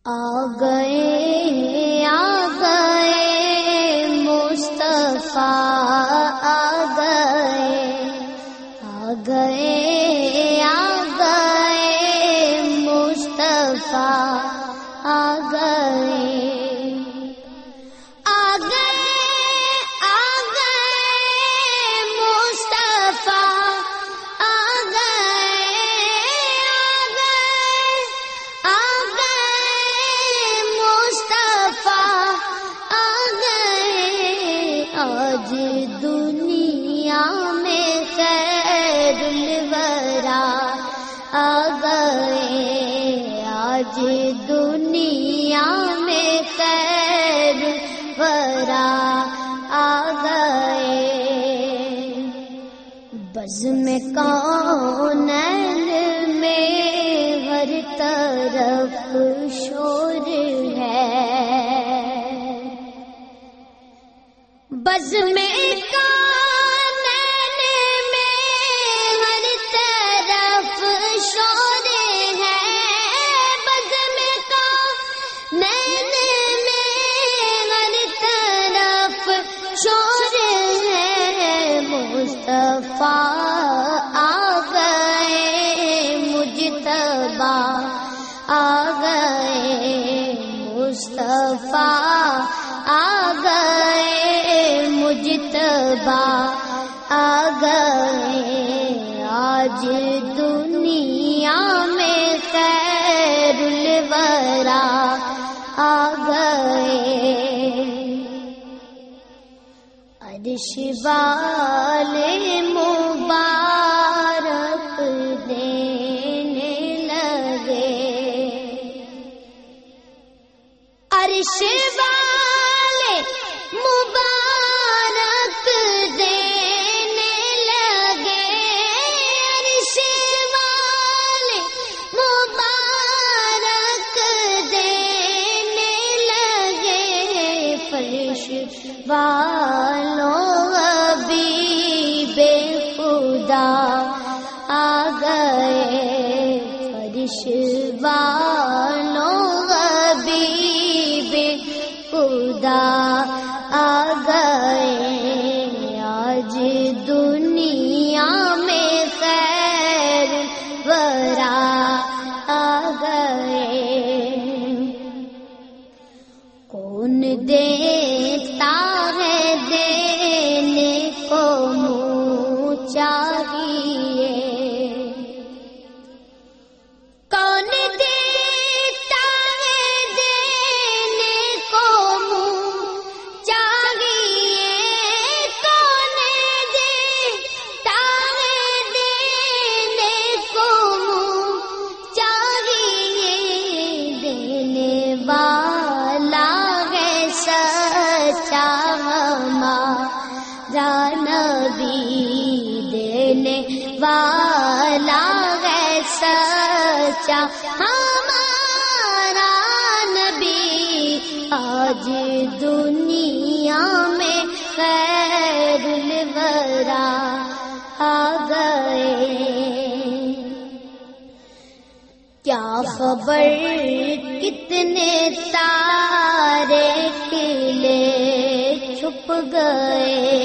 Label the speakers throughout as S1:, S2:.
S1: آ گئے مصطفیٰ، آ گئے مصطفیٰ، آ گئے آج دنیا میں خیر الورا آ گئے، آج دنیا میں خیر الورا آ گئے۔ بزم کونین میں ہر طرف شور ہے، بزم کونین میں ہر طرف شور ہے، بزم کونین میں ہر طرف شور ہے۔ مصطفیٰ آ گئے، مجتبیٰ آ گئے، مصطفیٰ آ گئے، مجتبیٰ آ گئے۔ آج دنیا میں خیر الورا آ گئے، عرش والے مبارک دینے لگے، عرش والے مبارک دینے لگے، عرش والے مبارک دینے لگے، فرش والوں حبیب خدا آ گئے، فرش والوں حبیب خدا آ گئے۔ آج دنیا میں خیر ورا آ گئے، کون دیتا ہے دینے کو منہ چاہیے، کون دیتا ہے دینے کو منہ چاہیے، کون دیتا ہے دینے کو منہ چاہیے، دینے والا ہے سچا ہمارا نبی، دینے والا ہے سچا ہمارا نبی۔ آج دنیا میں خیر الورا آ گئے، کیا خبر کتنے تارے کھلے چھپ گئے،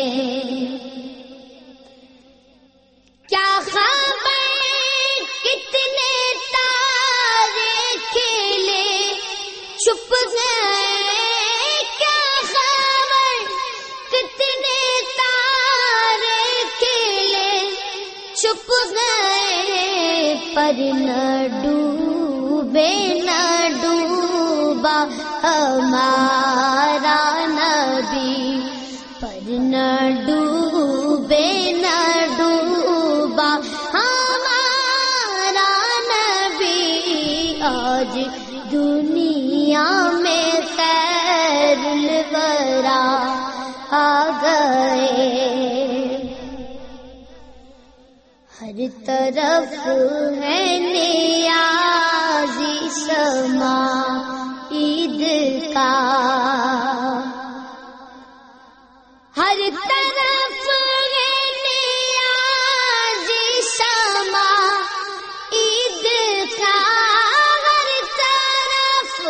S1: کیا خبر کتنے تارے کھلے چھپ گئے، کیا خبر کتنے تارے کھلے چھپ گئے، پر نہ ڈوبے نہ ڈوبا ہمارا نبی، پر نہ ڈوبے نہ ڈوبا ہمارا نبی۔ آج دنیا میں خیر الورا آ گئے، ہر طرف ہے نیازی سما عید کا، ہر طرف ہے نیازی سما عید کا، ہر طرف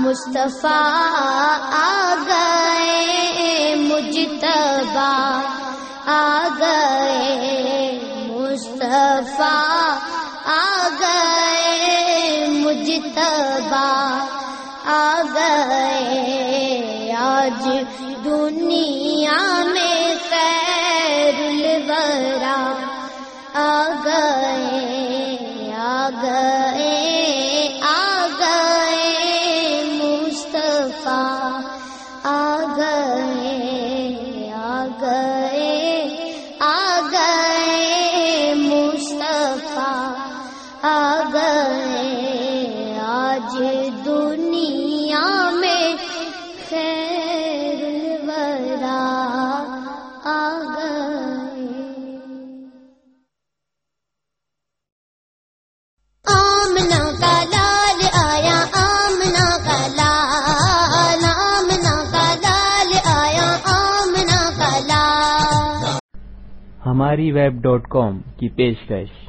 S1: مصطفیٰ آ گئے، مجتبیٰ آ گئے، مصطفیٰ آ گئے، مجتبیٰ آ گئے، آج دنیا میں خیر الورا آ گئے، آ گئے، آ گئے، مصطفیٰ آ گئے، آ گئے، آ گئے، مصطفیٰ آ گئے، آج دنیا میں خیر الورا آ گئے۔ آمنہ کا لال آیا، آمنہ کا لال، آمنہ کا لال آیا، آمنہ کا لال۔
S2: ہماری web.com کی پیشکش